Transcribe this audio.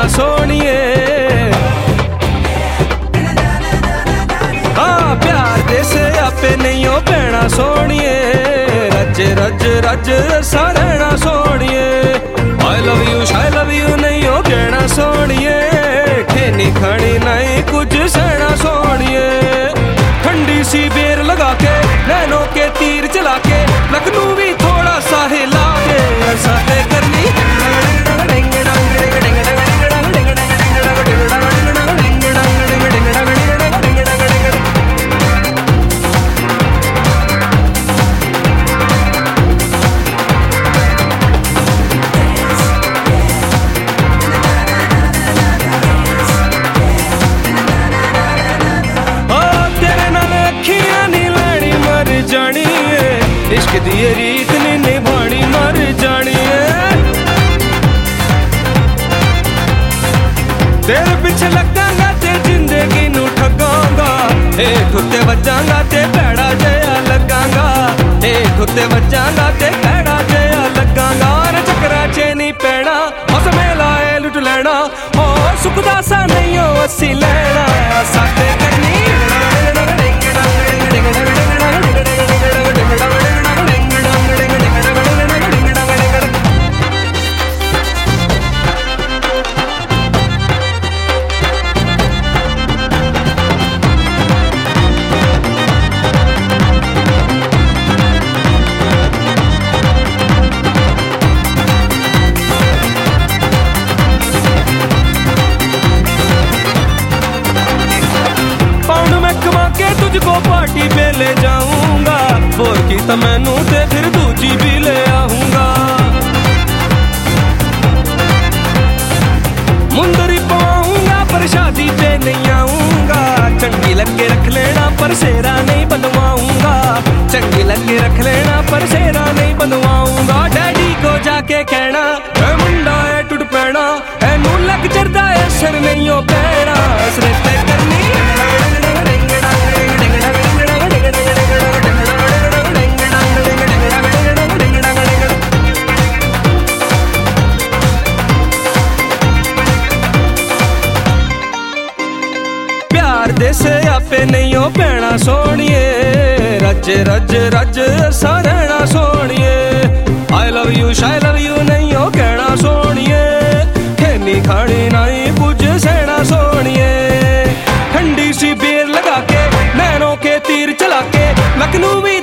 भैणा सोनिए। हाँ प्यार दे से आपे नहीं हो भैणा सोनिए, रज रज रज सा रहना सोनिए। आई लव यू नहीं हो कहना सोनिए, खेनी खानी नहीं कुछ सहना सोनिए। ठंडी सी बेर लगा के नैनों के तीर चला के, लखनऊ भी थोड़ा सा हिला के ऐसा करनी। इश्क दी रीत नी निभानी मर जानी है, तेरे पीछे लगांगा ते जिंदगी नू ठगांगा। हेठ उत्ते वजांगा ते भैड़ा जया लगांगा, हेठ उत्ते वजांगा ते भैड़ा जया लगांगा। चक्करा च नहीं पैना उस मेला है लुट लेना, हो सुखदा सा नहीं हो अस्सी लेना साथे करनी। तुझको पार्टी पे ले जाऊंगा, फोर की तो मैनू ते फिर दूजी भी ले आऊंगा। मुंदरी पाऊंगा पर शादी पे नहीं आऊंगा, चंगी लग के रख लेना पर सेरा नहीं बनवाऊंगा। चंगी लग के रख लेना पर सेरा नहीं बनवाऊंगा। डैडी को जाके कहना मुंडा है टुट पैना, नू लग चढ़दा है सर नहीं हो पैना रिश्ते करनी। दे से आपे नहीं हो भैणा सोनिए, रज रज रज सा रहना सोनिए। आई लव यू नहीं हो कहना सोनिए, खेनी खानी नहीं कुछ सहना सोनिए। ठंडी सी बेर लगा के नैनों के तीर चला के, लखनऊ